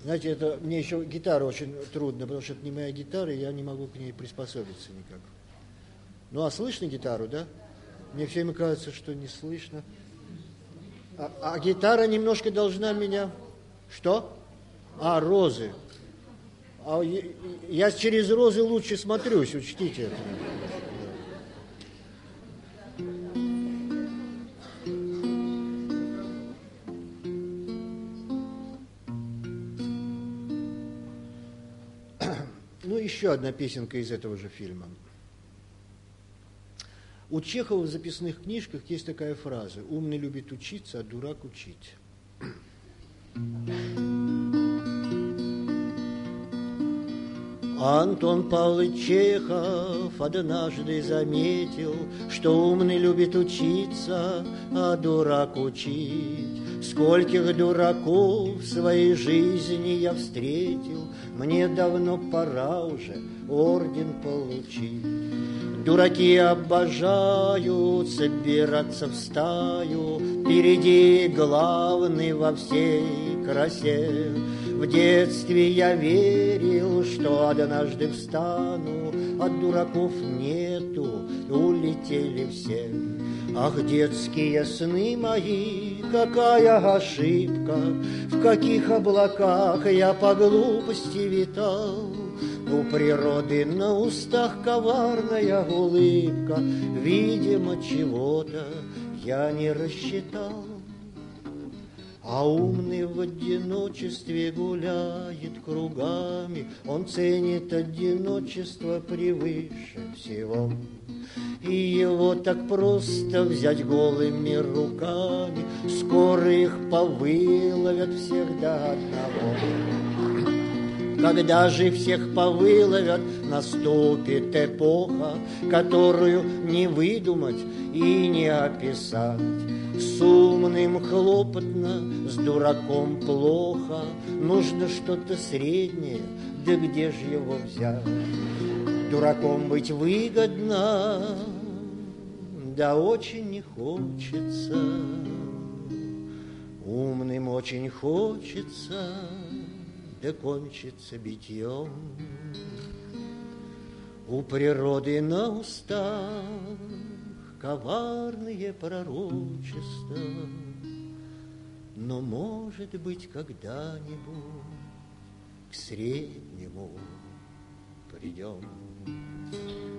Знаете, это мне еще гитара очень трудно, потому что это не моя гитара, и я не могу к ней приспособиться никак. Ну, а слышно гитару, да? Мне все время кажется, что не слышно. А гитара немножко должна меня... Что? А, розы. А я через розы лучше смотрюсь, учтите это. Ну, еще одна песенка из этого же фильма. У Чехова в записных книжках есть такая фраза: «Умный любит учиться, а дурак учить». Антон Павлович Чехов однажды заметил, что умный любит учиться, а дурак учить. Скольких дураков в своей жизни я встретил, мне давно пора уже орден получить. Дураки обожают собираться в стаю, впереди главный во всей красе. В детстве я верил, что однажды встану, от дураков нету, улетели все. Ах, детские сны мои, какая ошибка, в каких облаках я по глупости витал. У природы на устах коварная улыбка, видимо, чего-то я не рассчитал. А умный в одиночестве гуляет кругами, он ценит одиночество превыше всего. И его так просто взять голыми руками, скоро их повыловят всех до одного. Когда же всех повыловят, наступит эпоха, которую не выдумать и не описать. С умным хлопотно, с дураком плохо, нужно что-то среднее, да где же его взять? Дураком быть выгодно, да очень не хочется. Умным очень хочется, да кончится битьем. У природы на устах коварные пророчества, но, может быть, когда-нибудь к среднему придем.